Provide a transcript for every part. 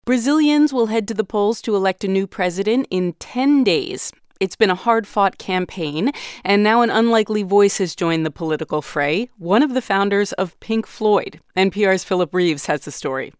Brazilians will head to the polls to elect a new president in 10 days. It's been a hard-fought campaign, and now an unlikely voice has joined the political fray, one of the founders of Pink Floyd. NPR's Philip Reeves has the story.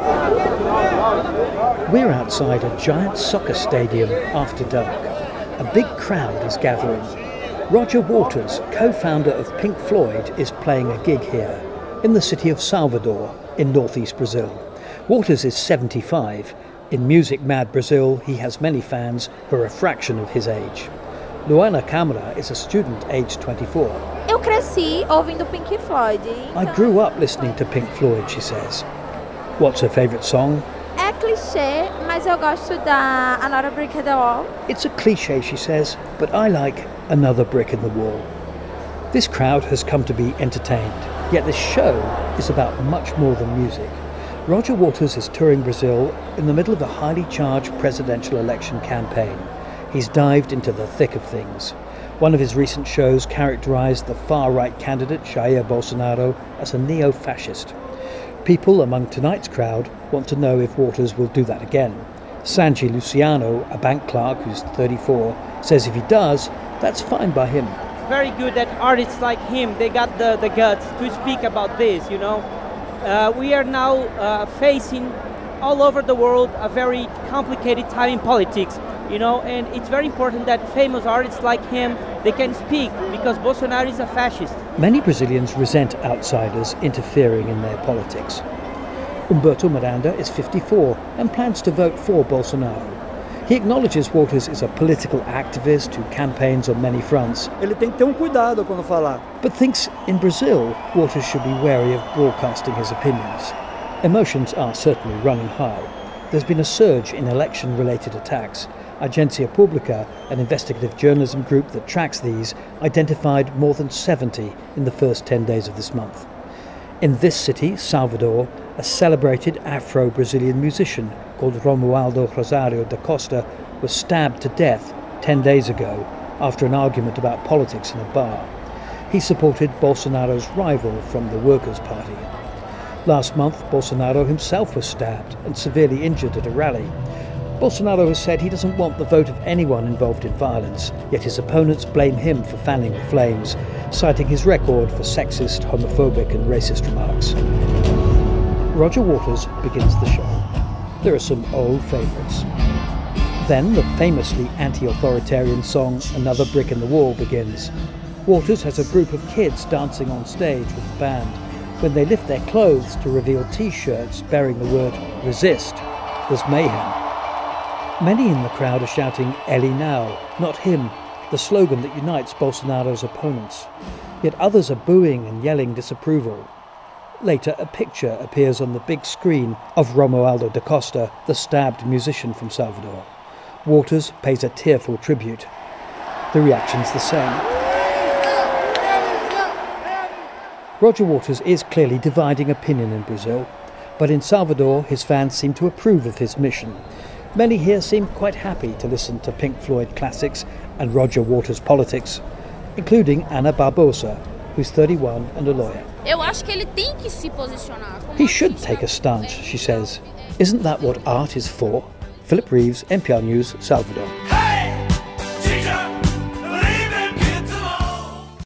We're outside a giant soccer stadium after dark. A big crowd is gathering. Roger Waters, co-founder of Pink Floyd, is playing a gig here in the city of Salvador in northeast Brazil. Waters is 75. In music-mad Brazil, he has many fans who are a fraction of his age. Luana Câmara is a student aged 24. Eu cresci ouvindo Pink Floyd. I grew up listening to Pink Floyd, she says. What's her favourite song? É clichê, mas eu gosto da Another Brick in the Wall. It's a cliché, she says, but I like Another Brick in the Wall. This crowd has come to be entertained, yet this show is about much more than music. Roger Waters is touring Brazil in the middle of a highly charged presidential election campaign. He's dived into the thick of things. One of his recent shows characterised the far-right candidate Jair Bolsonaro as a neo-fascist. People among tonight's crowd want to know if Waters will do that again. Sanji Luciano, a bank clerk who's 34, says if he does, that's fine by him. Very good that artists like him, they got the guts to speak about this, you know. We are now facing all over the world a very complicated time in politics, you know, and it's very important that famous artists like him, they can speak because Bolsonaro is a fascist. Many Brazilians resent outsiders interfering in their politics. Humberto Miranda is 54 and plans to vote for Bolsonaro. He acknowledges Waters is a political activist who campaigns on many fronts. Ele tem que ter cuidado quando falar. But thinks in Brazil, Waters should be wary of broadcasting his opinions. Emotions are certainly running high. There's been a surge in election-related attacks. Agência Pública, an investigative journalism group that tracks these, identified more than 70 in the first 10 days of this month. In this city, Salvador, a celebrated Afro-Brazilian musician called Romualdo Rosario da Costa was stabbed to death 10 days ago after an argument about politics in a bar. He supported Bolsonaro's rival from the Workers' Party. Last month, Bolsonaro himself was stabbed and severely injured at a rally. Bolsonaro has said he doesn't want the vote of anyone involved in violence, yet his opponents blame him for fanning the flames, citing his record for sexist, homophobic and racist remarks. Roger Waters begins the show. There are some old favourites. Then the famously anti-authoritarian song Another Brick in the Wall begins. Waters has a group of kids dancing on stage with the band. When they lift their clothes to reveal T-shirts bearing the word resist, there's mayhem. Many in the crowd are shouting Ele now, not him, the slogan that unites Bolsonaro's opponents. Yet others are booing and yelling disapproval. Later, a picture appears on the big screen of Romualdo da Costa, the stabbed musician from Salvador. Waters pays a tearful tribute. The reaction's the same. Roger Waters is clearly dividing opinion in Brazil, but in Salvador his fans seem to approve of his mission. Many here seem quite happy to listen to Pink Floyd classics and Roger Waters' politics, including Ana Barbosa, who's 31 and a lawyer. Eu acho que ele tem que se posicionar. He should take a stance, she says. Isn't that what art is for? Philip Reeves, NPR News, Salvador.